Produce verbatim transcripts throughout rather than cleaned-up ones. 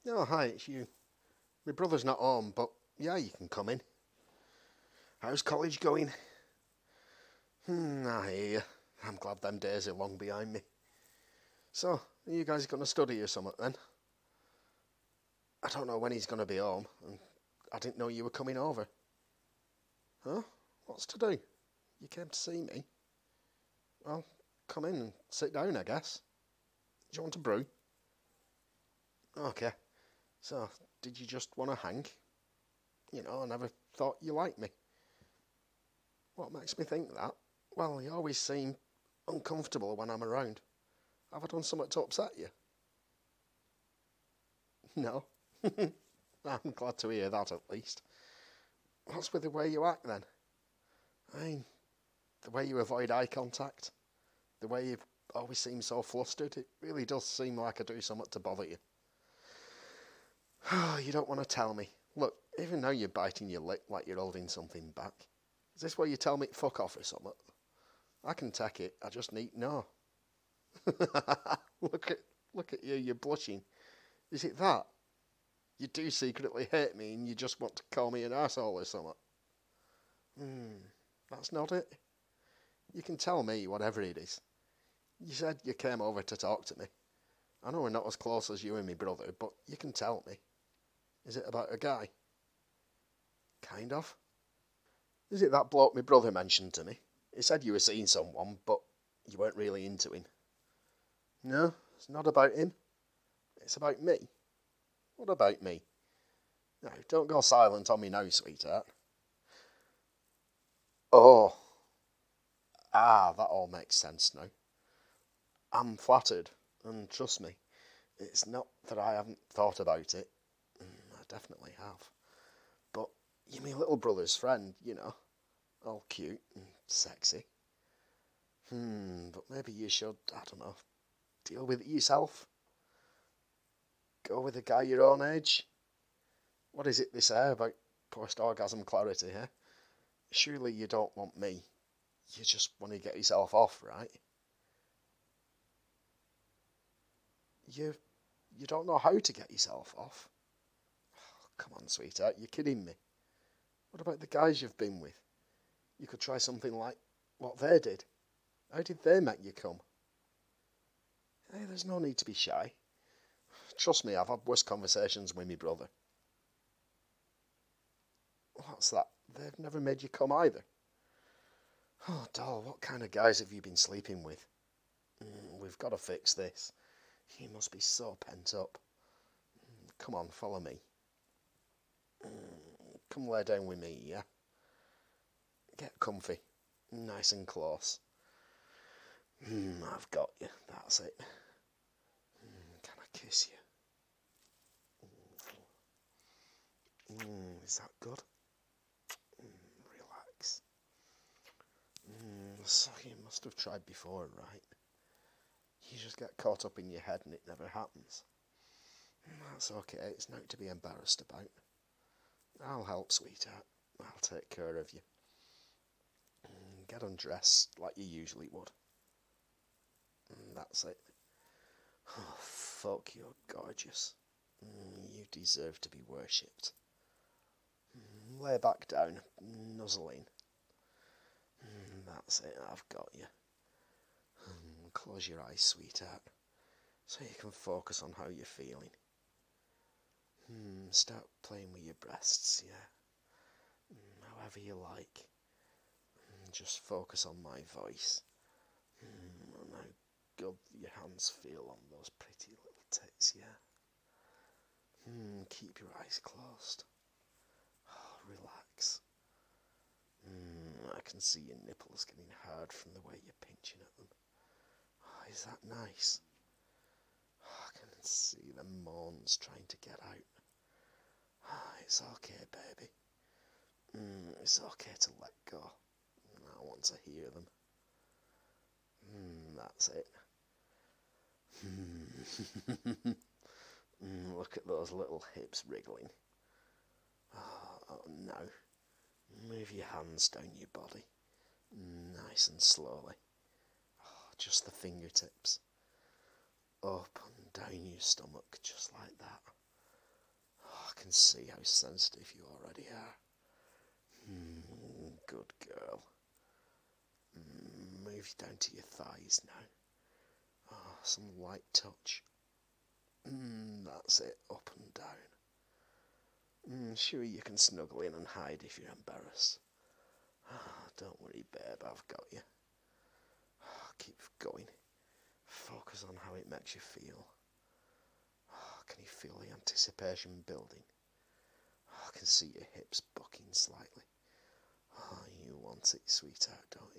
Oh, hi, it's you. My brother's not home, but yeah, you can come in. How's college going? Hmm, I hear you. I'm glad them days are long behind me. So, are you guys going to study or something then? I don't know when he's going to be home, and I didn't know you were coming over. Huh? What's to do? You came to see me? Well, come in and sit down, I guess. Do you want a brew? Okay. So, did you just want to hang? You know, I never thought you liked me. What makes me think that? Well, you always seem uncomfortable when I'm around. Have I done something to upset you? No. I'm glad to hear that at least. What's with the way you act then? I mean, the way you avoid eye contact, the way you always seem so flustered, it really does seem like I do something to bother you. You don't want to tell me. Look, even now you're biting your lip like you're holding something back. Is this where you tell me to fuck off or something? I can take it, I just need to know. look at look at you, you're blushing. Is it that? You do secretly hate me and you just want to call me an arsehole or something? Hmm, that's not it. You can tell me whatever it is. You said you came over to talk to me. I know we're not as close as you and me brother, but you can tell me. Is it about a guy? Kind of. Is it that bloke my brother mentioned to me? He said you were seeing someone, but you weren't really into him. No, it's not about him. It's about me. What about me? No, don't go silent on me now, sweetheart. Oh, ah, that all makes sense now. I'm flattered, and trust me, it's not that I haven't thought about it. I definitely have. But you're my little brother's friend, you know. All cute and sexy. Hmm, but maybe you should, I don't know, deal with it yourself. Go with a guy your own age. What is it they say about post-orgasm clarity, eh? Surely you don't want me. You just want to get yourself off, right? You you don't know how to get yourself off. Oh, come on, sweetheart, you're kidding me. What about the guys you've been with? You could try something like what they did. How did they make you come? Hey, there's no need to be shy. Trust me, I've had worse conversations with my brother. What's that? They've never made you come either. Oh, doll, what kind of guys have you been sleeping with? Mm, we've got to fix this. You must be so pent up. Mm, come on, follow me. Mm, come lay down with me, yeah? Get comfy. Nice and close. Mm, I've got you. That's it. Mm, can I kiss you? Mm, is that good? Mm, relax. Mm, so you must have tried before, right? You just get caught up in your head and it never happens. That's okay, it's not to be embarrassed about. I'll help, sweetheart. I'll take care of you. Mm, get undressed like you usually would. Mm, that's it. Oh, fuck, you're gorgeous. Mm, you deserve to be worshipped. Mm, lay back down, nuzzle in. Mm, that's it, I've got you. Mm, close your eyes, sweetheart, so you can focus on how you're feeling. Mm, start playing with your breasts, yeah. Mm, however you like. Mm, just focus on my voice. Mm, and how good your hands feel on those pretty little tits, yeah. Mm, keep your eyes closed. Oh, relax. Mm, I can see your nipples getting hard from the way you're pinching at them. Oh, is that nice? Oh, I can see the moans trying to get out. Oh, it's okay, baby. Mm, it's okay to let go. I want to hear them. Mm, that's it. Mm. Mm, look at those little hips wriggling. Oh, oh no. Move your hands down your body. Nice and slowly. Oh, just the fingertips. Up and down your stomach, just like that. can see how sensitive you already are. Mm, good girl. Mm, move down to your thighs now. Oh, some light touch. Mm, that's it, up and down. Mm, sure, you can snuggle in and hide if you're embarrassed. Oh, don't worry, babe, I've got you. Oh, keep going. Focus on how it makes you feel. Oh, can you feel the anticipation building? Oh, I can see your hips bucking slightly. Oh, you want it, sweetheart, don't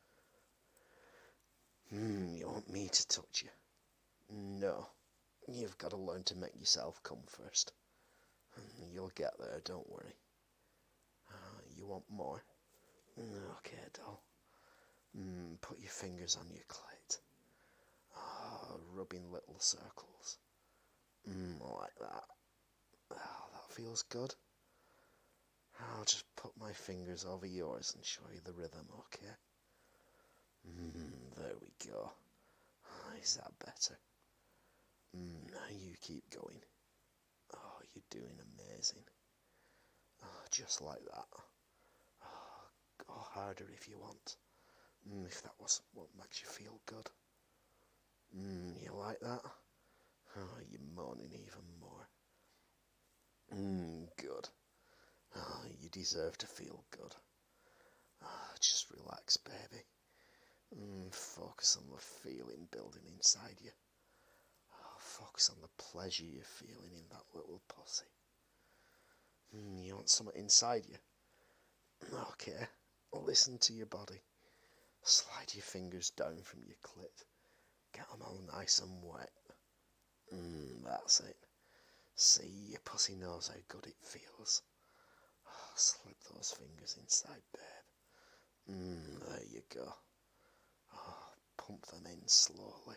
you? Hmm, you want me to touch you? No, you've got to learn to make yourself come first. You'll get there, don't worry. Uh, you want more? Okay, doll. Mm, put your fingers on your clit. Oh, rubbing little circles. Mm, like that. Oh, that feels good. I'll just put my fingers over yours and show you the rhythm, okay? Mm, there we go. Oh, is that better? Mm, now you keep going. Oh, you're doing amazing. Oh, just like that. Oh, go harder if you want. Mm, if that was what makes you feel good. Mm, you like that? Oh, you're moaning even more. Mm, good. Oh, you deserve to feel good. Oh, just relax, baby. Mm, focus on the feeling building inside you. Oh, focus on the pleasure you're feeling in that little pussy. Mm, you want something inside you? Okay, listen to your body. Slide your fingers down from your clit. Get them all nice and wet. Mm, that's it. See, your pussy knows how good it feels. Oh, slip those fingers inside, babe. Mm, there you go. Oh, pump them in slowly.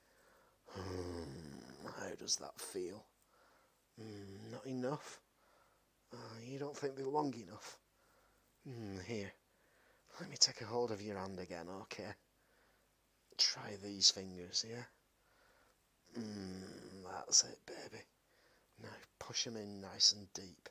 Mm, how does that feel? Mm, not enough? Uh, you don't think they're long enough? Mm, here, let me take a hold of your hand again, okay? Try these fingers, yeah? Mm, that's it, baby. Now push them in nice and deep.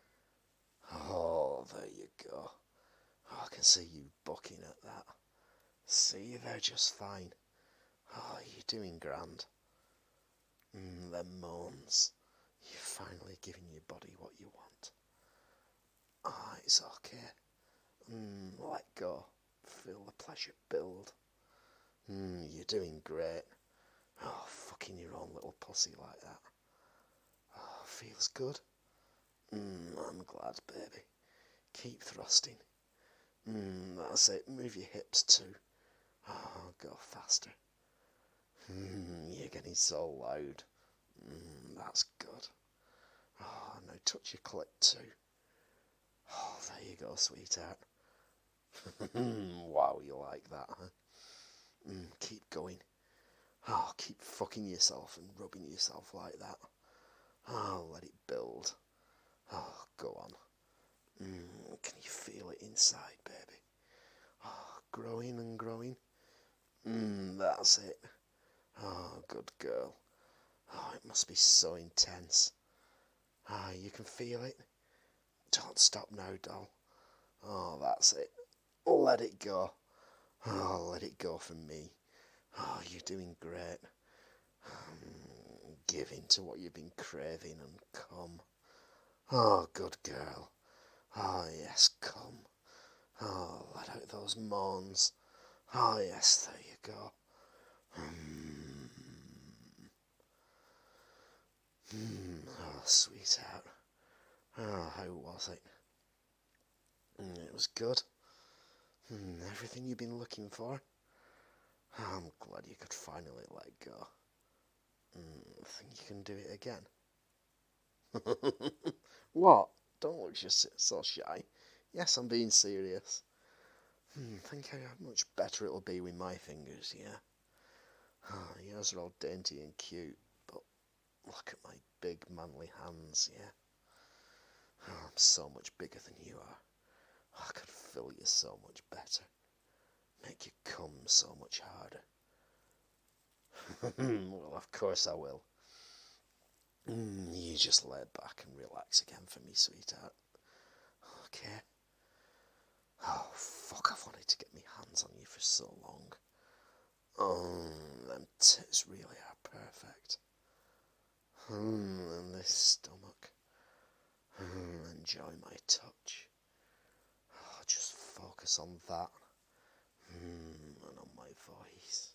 Oh, there you go. Oh, I can see you bucking at that. See, they're just fine. Oh, you're doing grand. Mm, them moans. You're finally giving your body what you want. Ah, oh, it's okay. Mm, let go. Feel the pleasure build. Mm, you're doing great. Oh, fucking your own little pussy like that. Oh, feels good. Mm, I'm glad, baby. Keep thrusting. Mm, that's it. Move your hips too. Oh, go faster. Mm, you're getting so loud. Mm, that's good. Oh, now touch your clit too. Oh, there you go, sweetheart. Wow, you like that, huh? Mm, keep going. Oh, keep fucking yourself and rubbing yourself like that. Oh, let it build. Oh, go on. Mm, can you feel it inside, baby? Oh, growing and growing. Mm, that's it. Oh, good girl. Oh, it must be so intense. Ah, you can feel it. Don't stop now, doll. Oh, that's it. Let it go. Oh, let it go from me. Oh, you're doing great. Give in to what you've been craving and come. Oh, good girl. Oh, yes, come. Oh, let out those moans. Oh, yes, there you go. Mm. Mm. Oh, sweetheart. Oh, how was it? Mm, it was good. Mm, everything you've been looking for. Oh, I'm glad you could finally let go. Mm, think you can do it again? What? Don't look just so shy. Yes, I'm being serious. Hmm, think how much better it'll be with my fingers, yeah? Oh, yours are all dainty and cute, but look at my big manly hands, yeah? Oh, I'm so much bigger than you are. Oh, I could fill you so much better. Make you come so much harder. Well, of course I will. Mm, you just lay back and relax again for me, sweetheart. Okay. Oh, fuck, I've wanted to get my hands on you for so long. Oh, them tits really are perfect. Mm, and this stomach. Mm, enjoy my touch. Oh, just focus on that. Mm, and on my voice.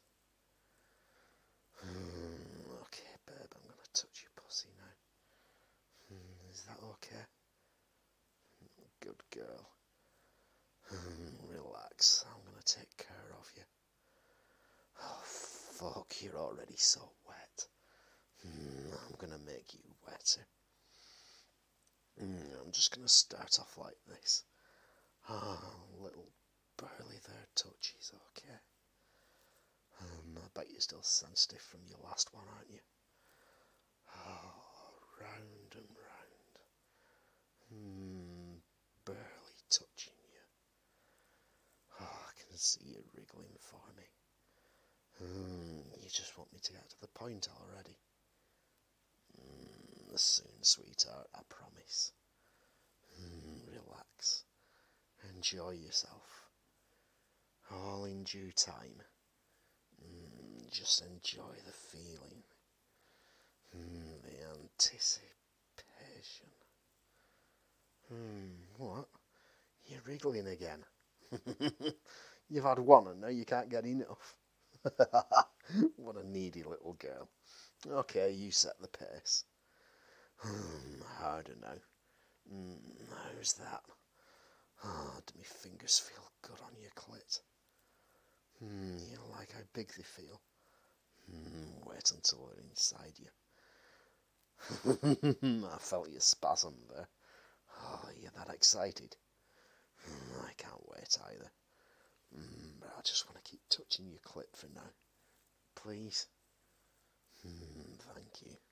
Mm, okay, babe, I'm going to touch your pussy now. Mm, is that okay? Good girl. Mm, relax, I'm going to take care of you. Oh, fuck, you're already so wet. Mm, I'm going to make you wetter. Mm, I'm just going to start off like this. Ah, oh, little burly there touches, okay. Um, I bet you're still sensitive from your last one, aren't you? Oh, round and round. Hmm, barely touching you. Oh, I can see you wriggling for me. Hmm, you just want me to get to the point already. Hmm, soon, sweetheart, I promise. Hmm, relax. Enjoy yourself. All in due time. Mm, just enjoy the feeling. Mm, the anticipation. Hmm, what? You're wriggling again. You've had one and now you can't get enough. What a needy little girl. Okay, you set the pace. Hmm, harder now. Mm, how's that? Ah, oh, do my fingers feel good on your clit? Hmm, you like how big they feel? Hmm, wait until they're inside you. I felt your spasm there. Oh, you're that excited? Mm, I can't wait either. Mm, but I just want to keep touching your clit for now. Please? Mm, thank you.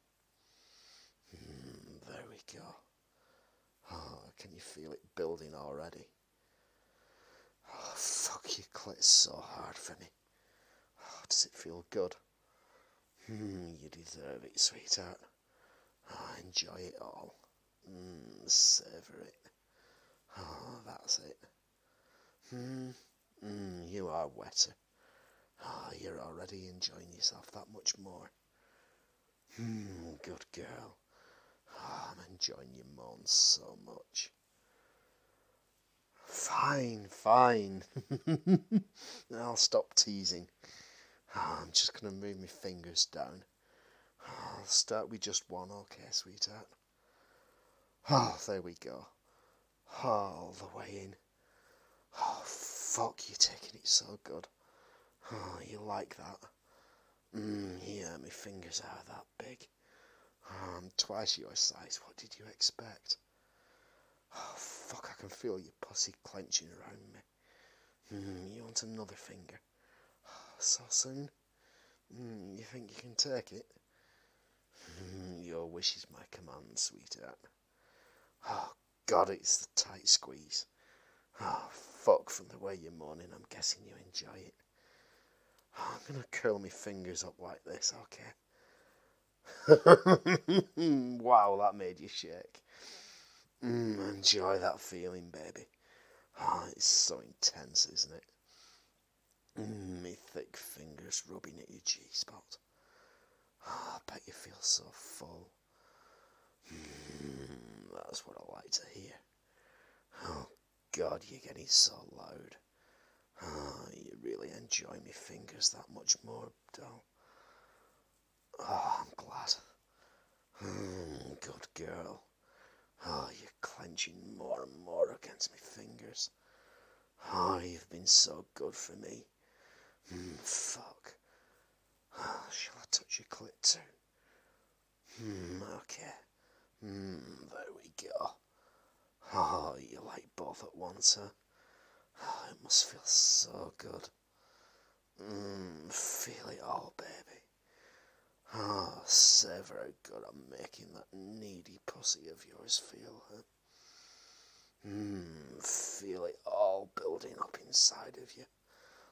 Mm, there we go. Oh, can you feel it building already? Oh, fuck, your clit's so hard for me. Oh, does it feel good? Mm, you deserve it, sweetheart. Oh, enjoy it all. Mm, savour it. Oh, that's it. Hmm. Mm, you are wetter. Oh, you're already enjoying yourself that much more. Hmm, good girl. Oh, I'm enjoying your moans so much. Fine, fine. I'll stop teasing. Oh, I'm just going to move my fingers down. Oh, I'll start with just one, okay, sweetheart? Oh, there we go. Oh, all the way in. Oh, fuck, you're taking it so good. Oh, you like that? Mmm, yeah, my fingers are that big. Oh, I'm twice your size. What did you expect? Oh, fuck, I can feel your pussy clenching around me. Mm, you want another finger? Oh, so soon? Mm, you think you can take it? Mm, your wish is my command, sweetheart. Oh, God, it's the tight squeeze. Oh, fuck, from the way you're moaning, I'm guessing you enjoy it. Oh, I'm going to curl my fingers up like this, okay? Wow, that made you shake. Mm, enjoy that feeling, baby. Oh, it's so intense, isn't it? Mm, me thick fingers rubbing at your G-spot. Oh, I bet you feel so full. Mm, that's what I like to hear. Oh, God, you're getting so loud. Oh, you really enjoy me fingers that much more, doll. Oh, I'm glad. Mm, good girl. Oh, you're clenching more and more against my fingers. Oh, you've been so good for me. Mm, fuck. Oh, shall I touch your clit too? Hmm, okay. Hmm, there we go. Oh, you like both at once, huh? Oh, it must feel so good. Mmm, feel it all, baby. Oh, savour how good I'm making that needy pussy of yours feel, huh? Mmm, feel it all building up inside of you.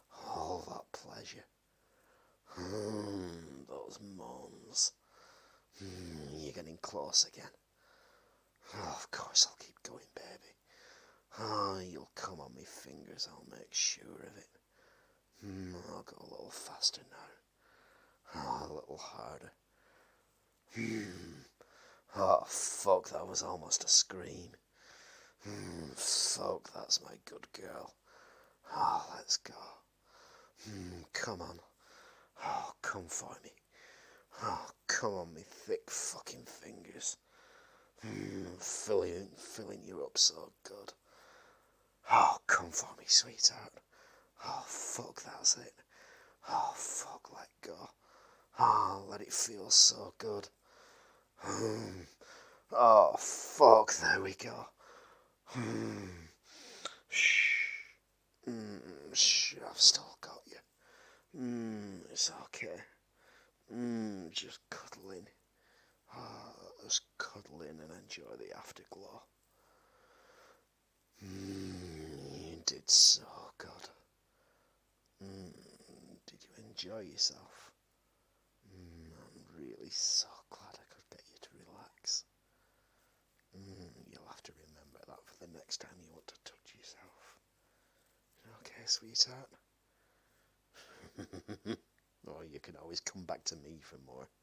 All that pleasure. Mmm, those moans. Mm, you're getting close again. Oh, of course I'll keep going, baby. Oh, you'll come on me fingers, I'll make sure of it. Mm, I'll go a little faster now. Oh, a little harder. Mm. Oh, fuck, that was almost a scream. Mm, fuck, that's my good girl. Oh, let's go. Mm, come on. Oh, come for me. Oh, come on, me thick fucking fingers. Mm, filling, filling you up so good. Oh, come for me, sweetheart. Oh, fuck, that's it. Oh, fuck, let go. Oh, let it feel so good. Mm. Oh, fuck, there we go. Mm. Shh. Mm, shh, I've still got you. Mm, it's okay. Mm, just cuddle in. Oh, just cuddle in and enjoy the afterglow. Mm, you did so good. Mm, did you enjoy yourself? Mm, I'm really so glad I could get you to relax. Mm, you'll have to remember that for the next time you want to touch yourself. Okay, sweetheart? Or you can always come back to me for more.